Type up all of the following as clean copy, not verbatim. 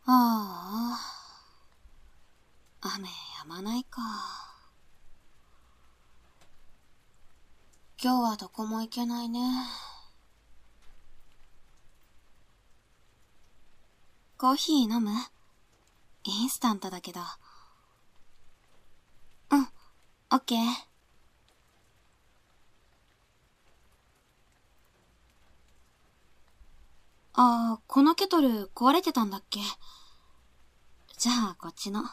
ああ、雨止まないか。今日はどこも行けないね。コーヒー飲む？インスタントだけど。うん、オッケー。ああ、このケトル壊れてたんだっけ？じゃあ、こっちの。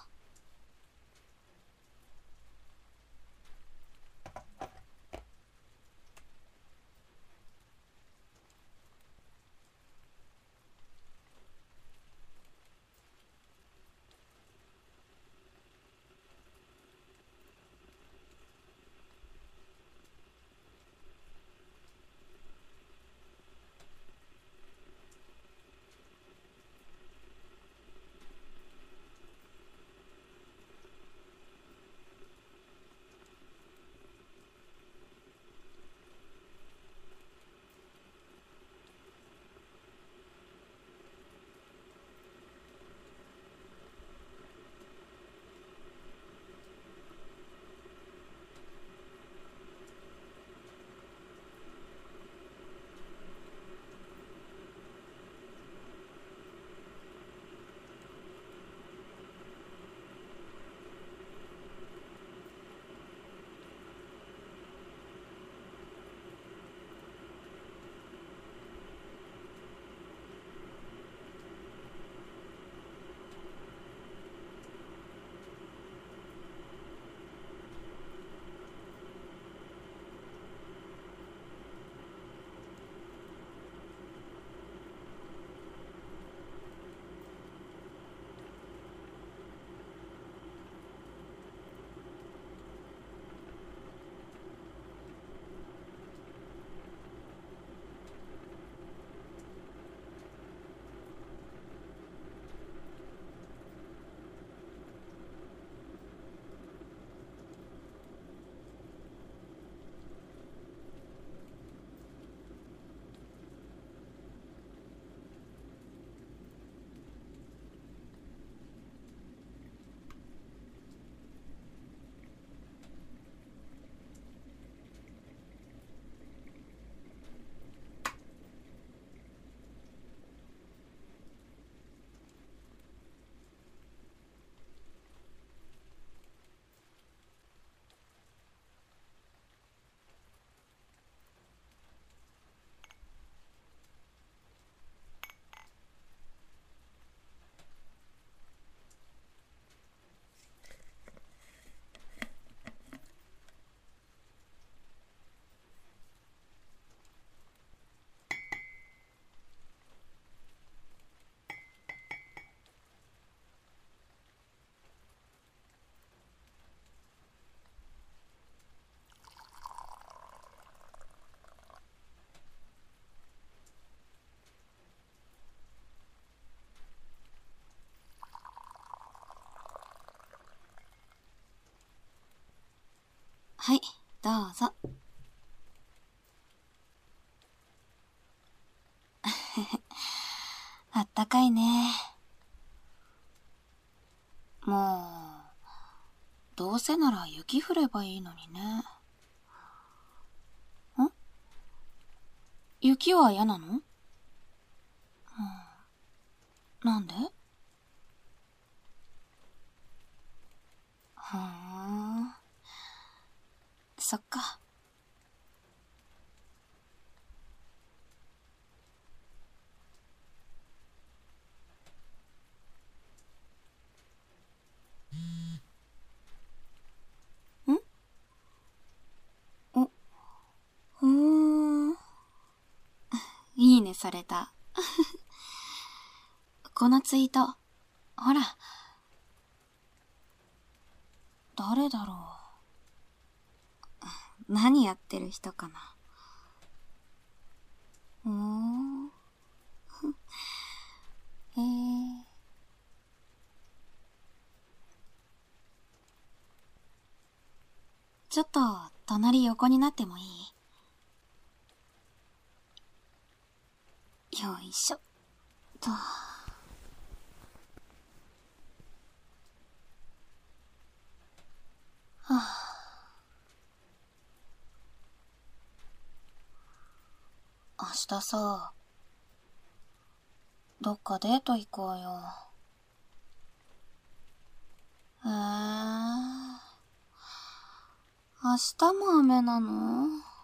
はい、どうぞ。あったかいね。もう、どうせなら雪降ればいいのにね。雪は嫌なの？なんで？ふーん。そっか。ん？お、ふーん。いいね、された。このツイート、ほら、誰だろう。何やってる人かな。うーん。へえ。ちょっと、隣横になってもいい？よいしょ。と。 はあ、明日さ、どっかデート行こうよ。明日も雨なの？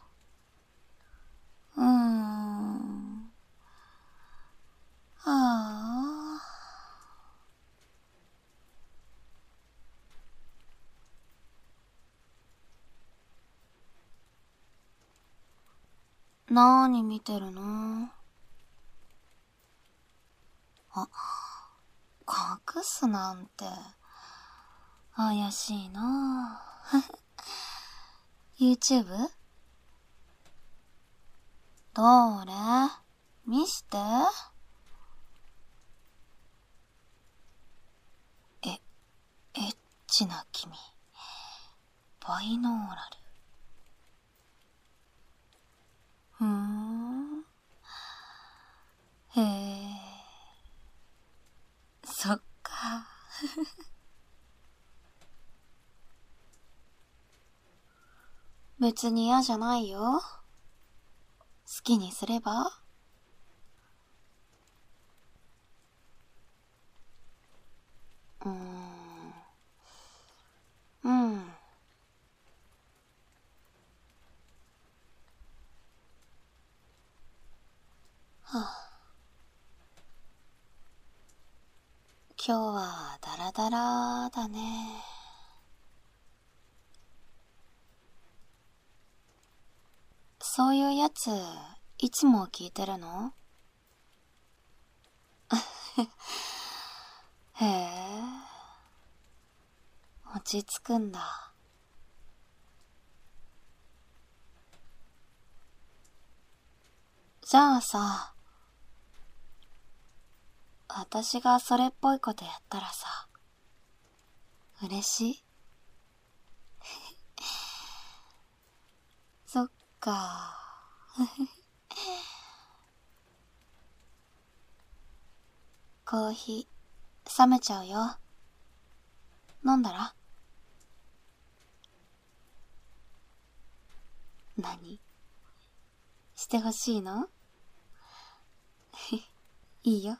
はあ。なーに見てるの？あ、隠すなんて、怪しいなぁ。YouTube？ どれ？見して。え、エッチな君。バイノーラル。ふーん。へえ。そっか。別に嫌じゃないよ。好きにすれば？うん。はあ、今日はダラダラだね。そういうやつ、いつも聞いてるの？へえ、落ち着くんだ。じゃあさ、私がそれっぽいことやったらさ、嬉しい？そっか。コーヒー、冷めちゃうよ。飲んだら？何？してほしいの？いいよ。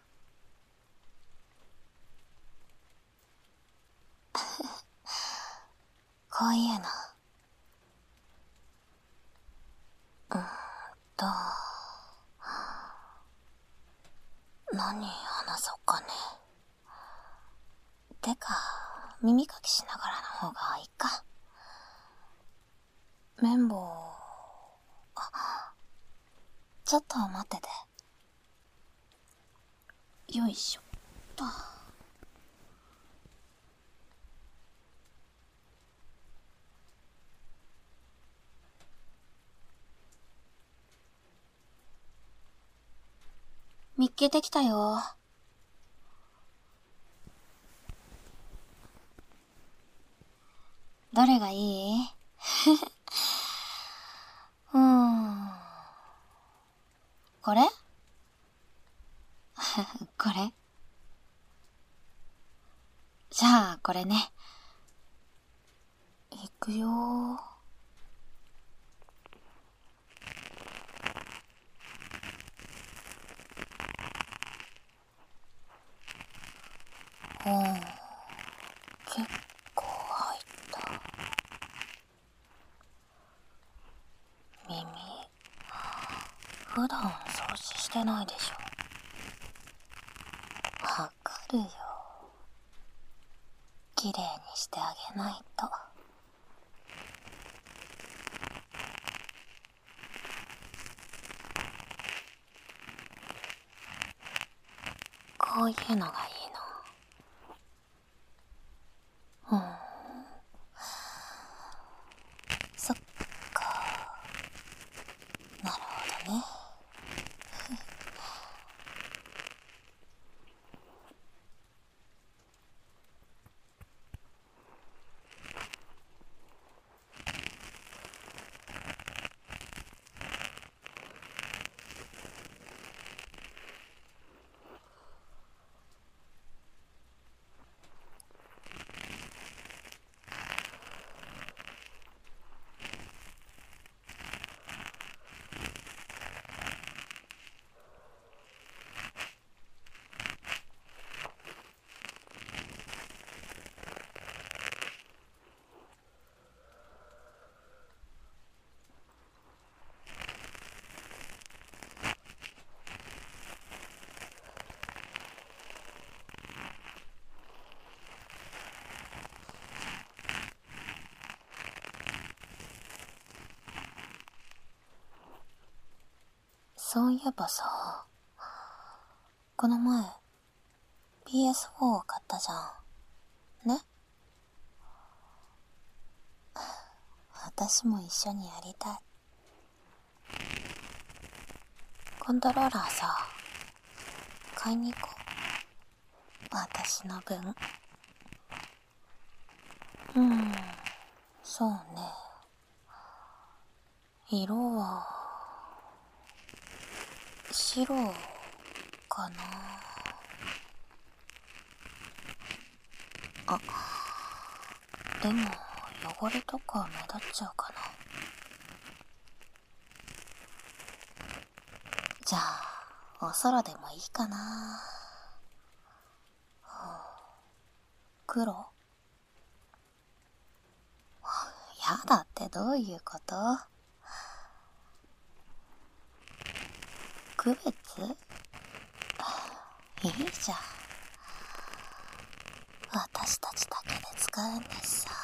こういうの。と、何話そうかね。てか、耳かきしながらの方がいいか。綿棒、ちょっと待ってて。よいしょっと。見っけてきたよ。どれがいい？これ？これ？じゃあ、これね。いくよー。結構入った。耳、普段掃除してないでしょ。わかるよ。綺麗にしてあげないと。こういうのがいいの？そっか。なるほどね。 そういえばさ、この前 PS4 を買ったじゃん。ね。私も一緒にやりたい。コントローラーさ、買いに行こう。私の分。そうね。色は、白かな。あ、でも汚れとか目立っちゃうかな。じゃあ、お空でもいいかな。黒？やだってどういうこと？区別？いいじゃん。私たちだけで使うんですさ。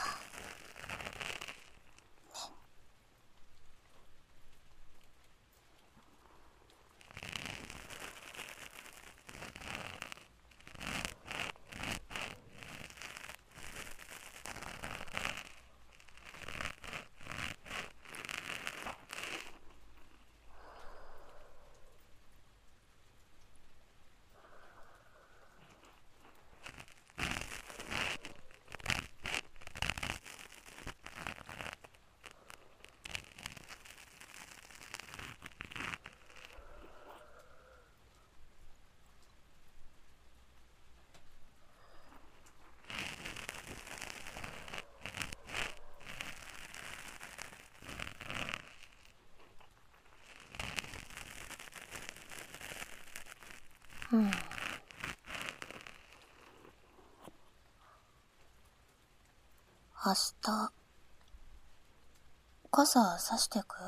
明日、傘さしてく？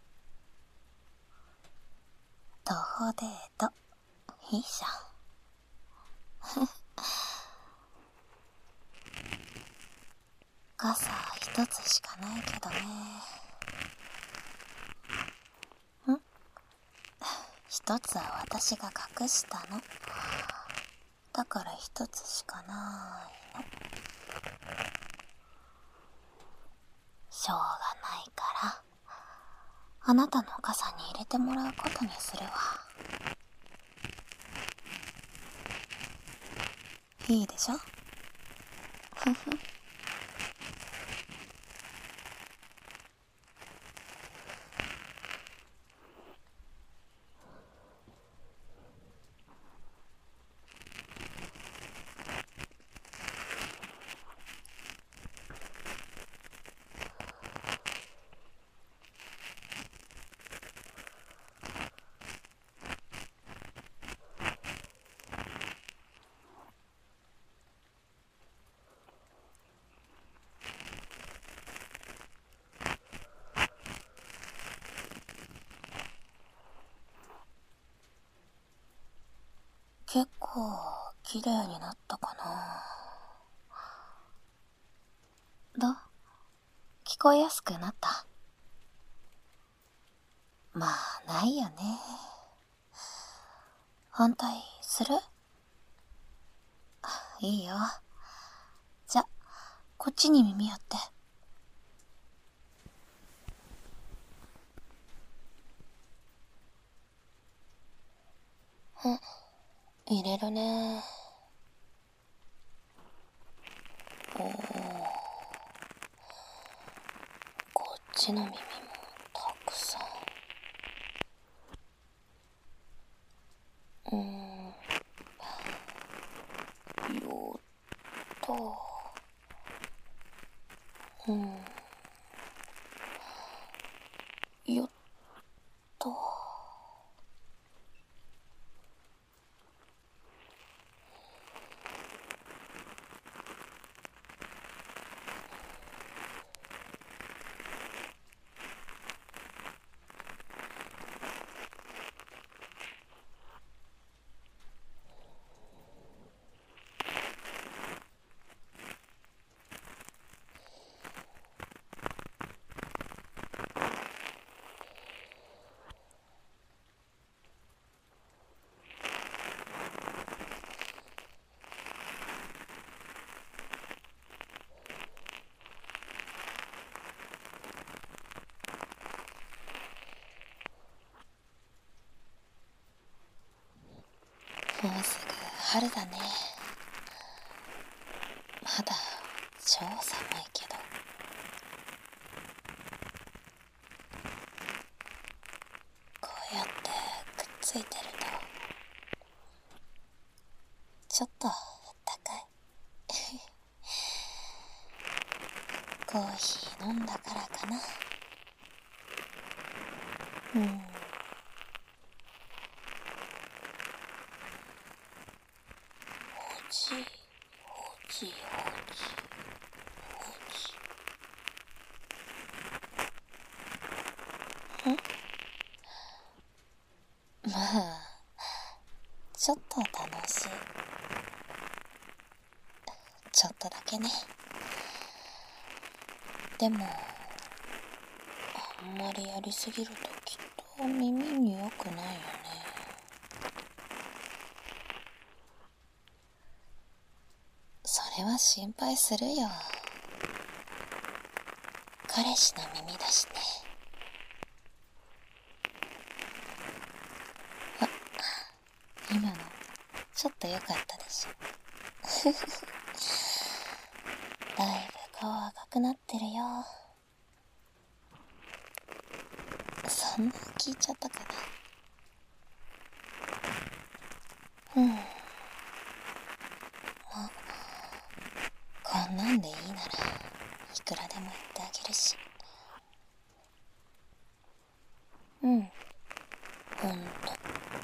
徒歩デート。いいじゃん。傘一つしかないけどね。一つは私が隠したの。だから一つしかないの。しょうがないから、あなたの傘に入れてもらうことにするわ。いいでしょ？ふふ。結構綺麗になったかな。どう？聞こえやすくなった？まあ、ないよね。反対する？いいよ。じゃ、こっちに耳やって。入れるね。おー、こっちの耳もたくさん。よっと。よっと。 もうすぐ春だね。まだ超寒いけど。こうやってくっついてるとちょっと高い。コーヒー飲んだからかな。ほじほじほじほじ。まあちょっと楽しい。ちょっとだけね。でもあんまりやりすぎるときっと耳に良くないよね。それは心配するよ。彼氏の耳だしね。あ、今のちょっと良かったでしょ。だいぶ顔赤くなってるよ。そんな聞いちゃったかな。あ、こんなんでいいならいくらでも言ってあげるし。ほんと。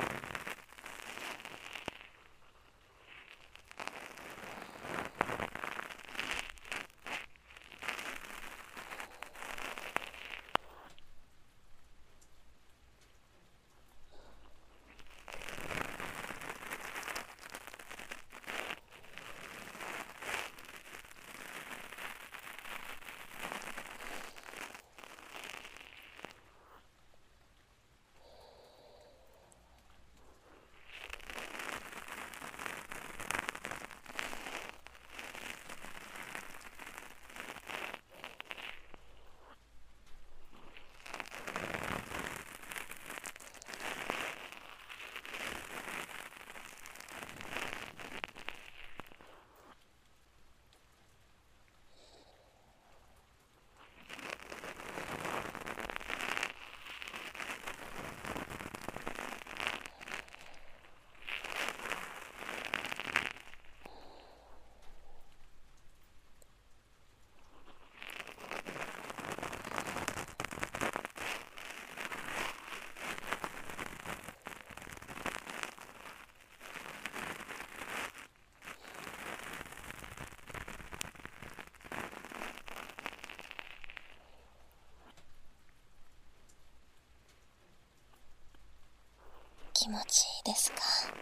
気持ちいいですか？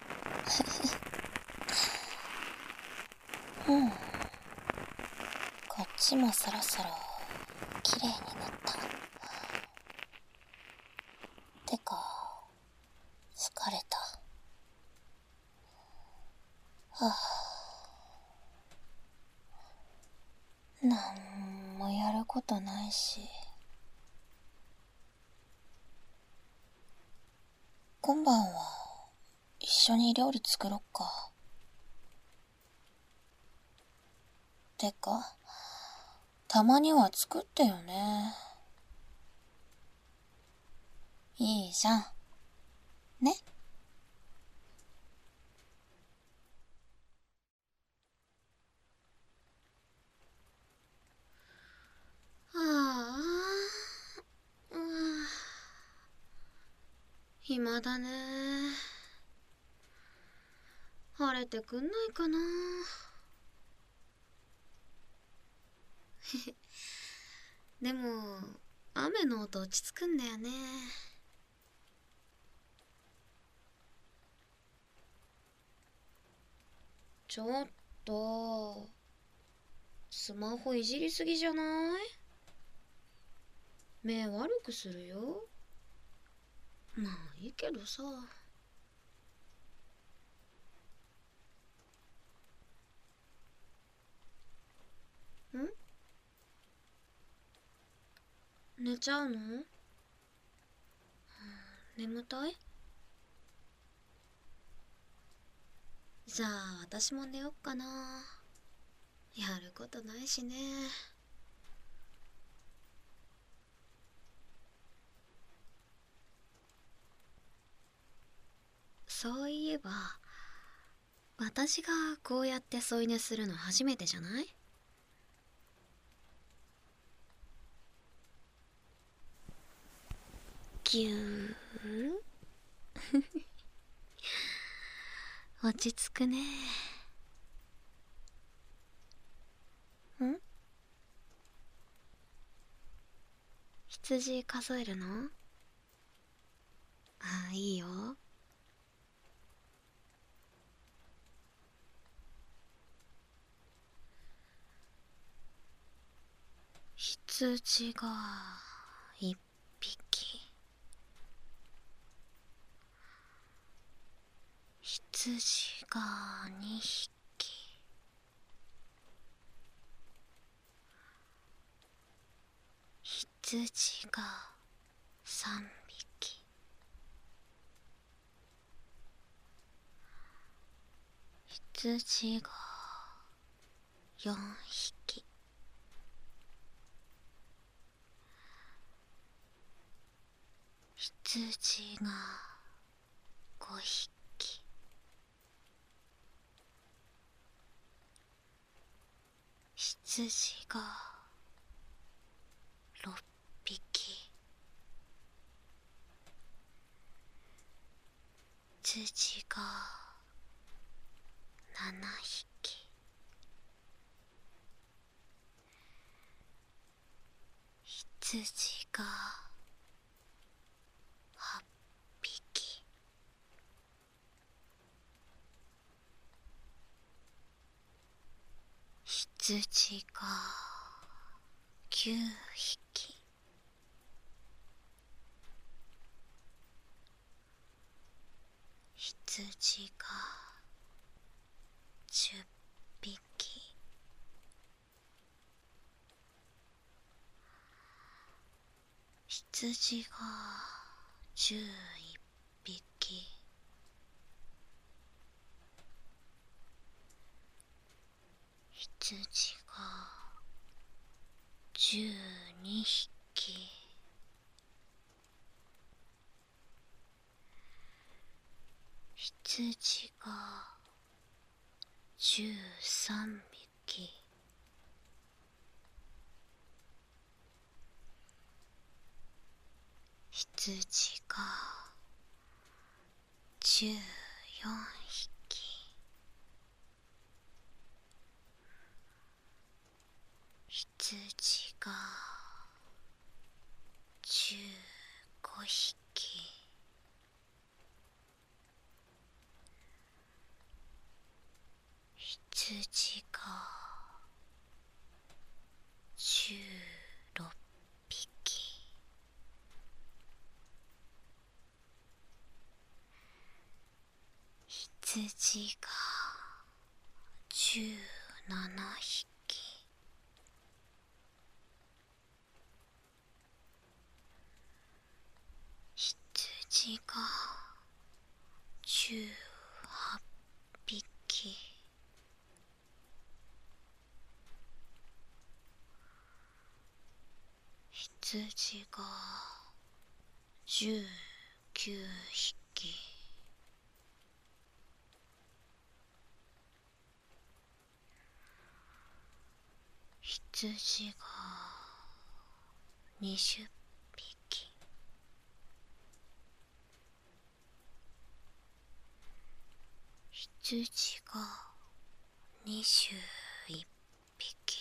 こっちもそろそろ綺麗になった。てか疲れた。なんもやることないし。今晩は一緒に料理作ろっか。てかたまには作ってよね。いいじゃんね。 暇だね。晴れてくんないかな。でも雨の音落ち着くんだよね。ちょっとスマホいじりすぎじゃない？目悪くするよ。まあいいけどさ。寝ちゃうの？眠たい？ じゃあ私も寝よっかな。やることないしね。そういえば、私がこうやって添い寝するの初めてじゃない？ぎゅー落ち着くね。 ん？ 羊数えるの？ああ、いいよ。羊が1匹、羊が2匹、羊が3匹、羊が4匹、羊が5匹、羊が6匹、羊が7匹、羊が8匹、羊が9匹、羊が10匹、羊が11匹、羊が12匹、羊が13匹、羊が14匹、羊が15匹、羊が16匹、羊が17匹、羊が18匹、羊が19匹、羊が20匹、羊が21匹、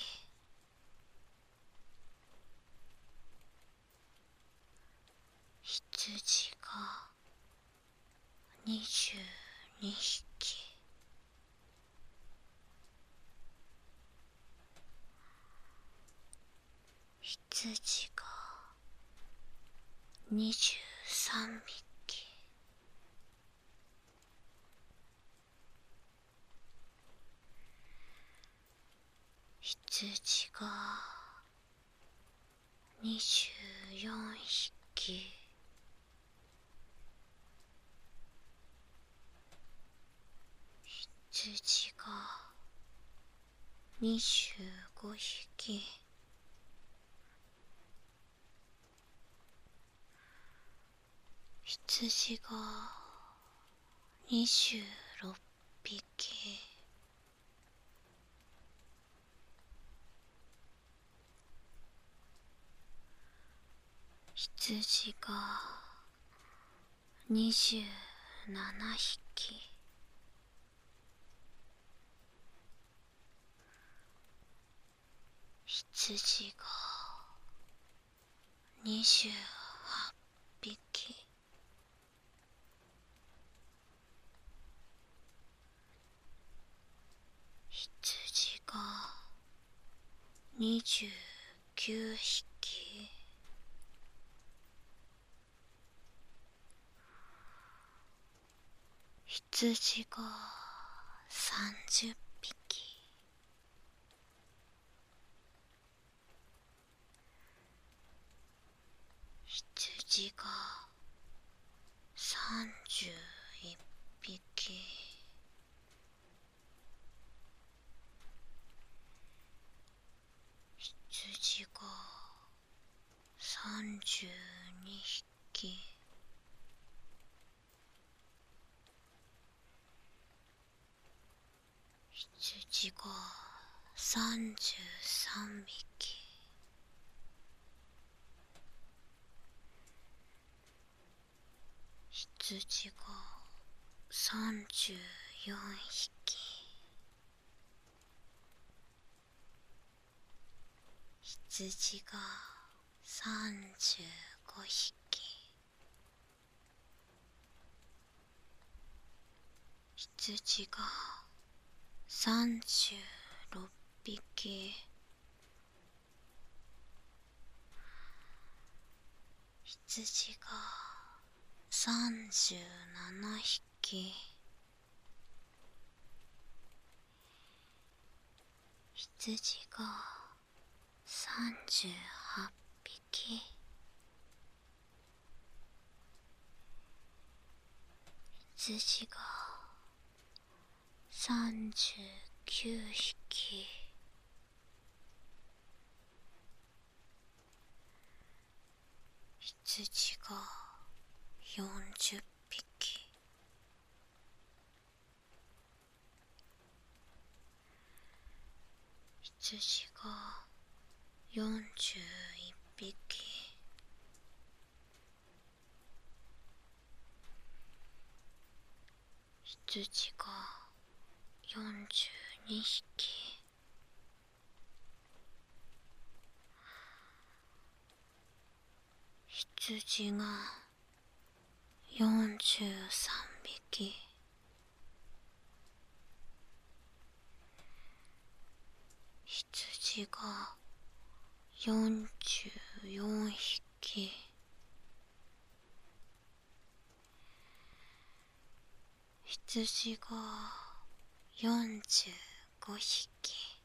羊が22匹、羊が23匹、羊が24匹、 羊が25匹、羊が26匹、羊が27匹、羊が28匹、羊が29匹、羊が30匹、羊が31匹、羊が32匹、羊が33匹、羊が34匹、羊が35匹、羊が36匹、羊が37匹、羊が38匹、羊が39匹、羊が40匹、羊が41匹、羊が42匹、羊が43匹、羊が44匹、羊が45匹、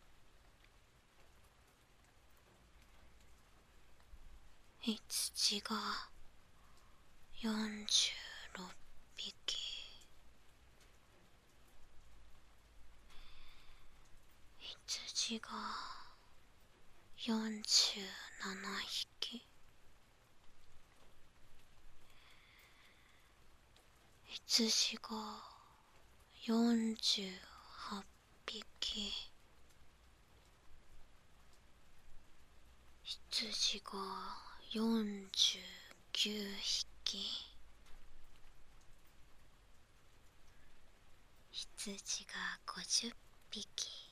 羊が46匹、羊が47匹、羊が48匹、羊が49匹、羊が50匹、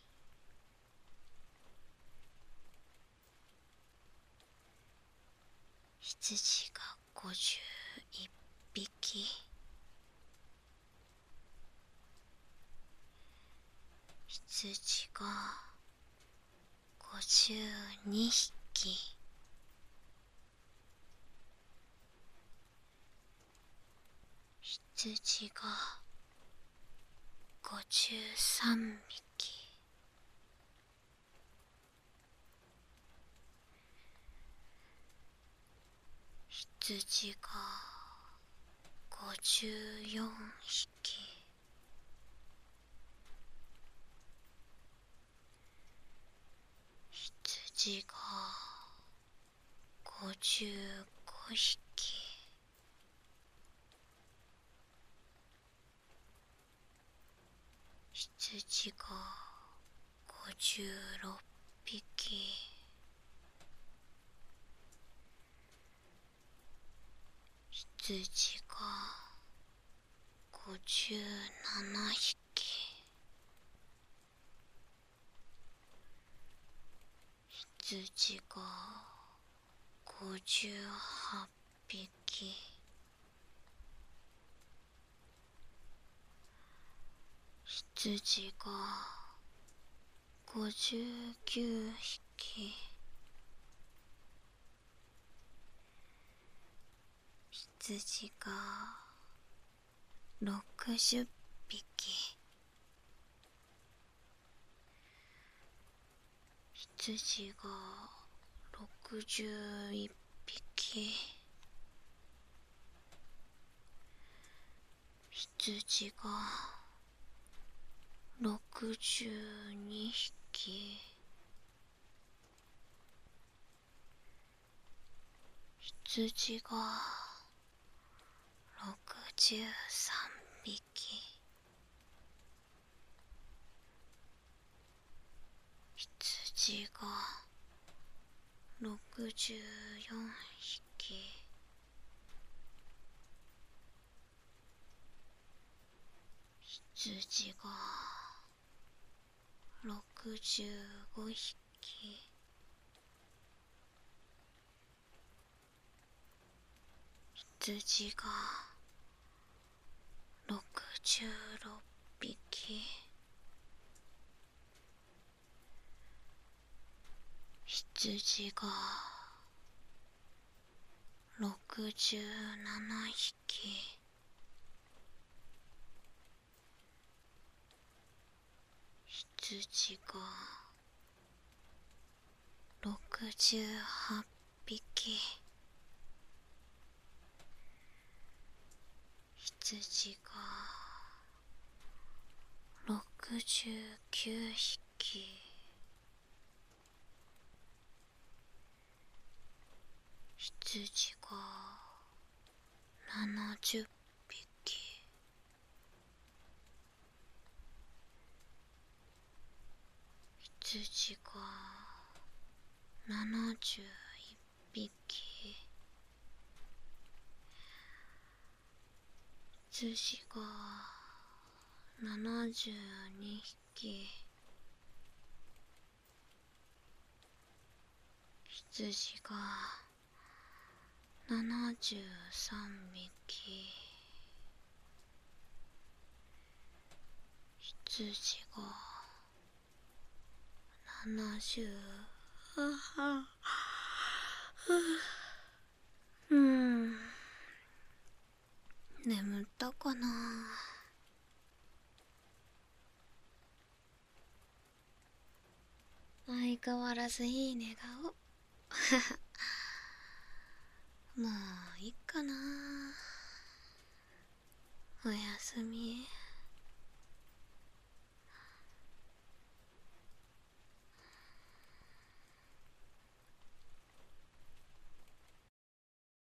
羊が51匹、羊が52匹、羊が53匹、羊が54匹、 羊が55匹。羊が56匹。羊が57匹。羊が58匹。羊が59匹。羊が60匹。羊が61匹。羊が62匹。羊が63匹。羊が64匹。羊が65匹。羊が66匹。羊が67匹。羊が68匹。羊が69匹。羊が70匹。羊が71匹。羊が72匹。羊が73匹。羊が70、眠ったかな。相変わらずいい寝顔。もういいかな。おやすみ。